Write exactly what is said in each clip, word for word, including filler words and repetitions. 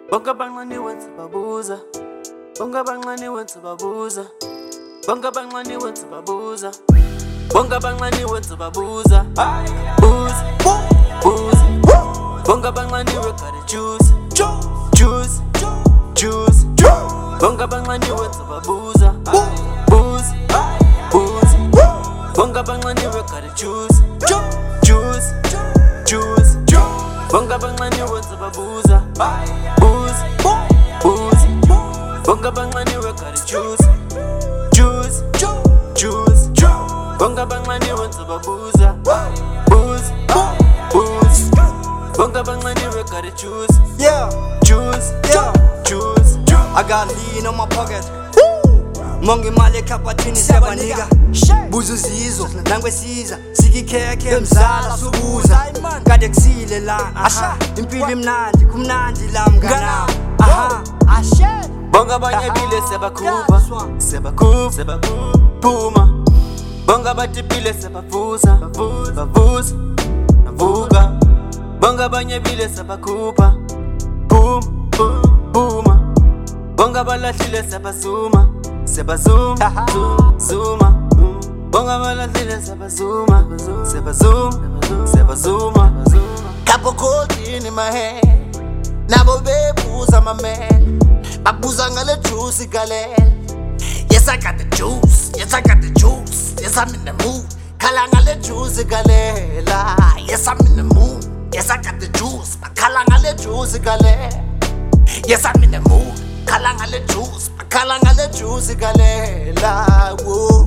Bonga bangani wenza babuza. Bonga bangani wenza babuza. Bonga bangani wenza babuza. Bonga bangani wenza babuza. Booze, booze. Bonga bangani we gotta choose, choose, choose. Bonga bangani wenza babuza. Booze, booze. Bonga bangani we gotta choose, choose, choose. Bonga bangani wenza babuza. Booze, booze. Bonga bangani we gotta choose, choose, choose. Bonga bangani wenza babuza. Booze, booze. Bonga bangani we gotta choose, Yeah, choose, yeah. choose. I got lean on my pocket. Mongi mali kapatini seba nigga. Buzu zizo, nangwe siza. Siki keke mzala subuza. Kade ksile lang, aha. Impili mnandi, kumnandi lam gana. Aha, ashe. Bonga banye bile seba kupa, seba kupa, seba puma. Bonga bati bile seba fuza, bavuza, navuga. Bonga banye bile seba kupa, pum, puma. Bonga balahlile seba zuma, seba zoom, zuma. Bonga balahlile seba zuma, seba zoom, seba zuma. Couple cold in my hand. Nabo bebuza my man. Babuza ngale juice galel. Yes, I got the juice. Yes, I got the juice. Yes, I'm in the mood. Kala ngale juice galela. Yes, I'm in the mood. Yes, I got the juice. Kala ngale juice galel. Yes, I'm in the mood. Kala ngale juice. Kala ngale juice galela. Whoa.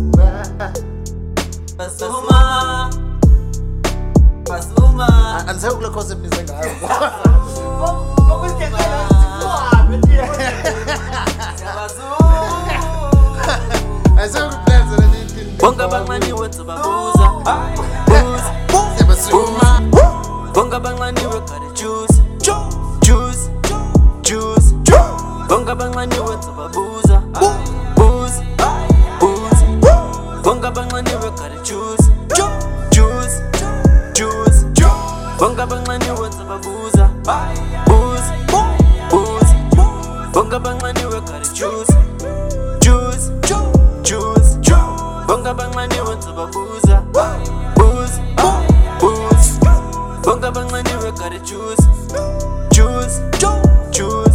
Basuma, basuma. Anze ukulokoze mnize ngayo. Bonga bangani wenza babuza. Booze, bonga bangani we gotta choose, choose, choose. Bonga bangani wenza babuza. Booze, booze. Bonga bangani we gotta choose, choose, choose. Bonga bangani wenza babuza. Booze, booze. Bonga bangani we gotta choose, choose, choose. Bonga bangani wenza babuza. Booze, booze. Bonga bangani we gotta choose, choose, choose.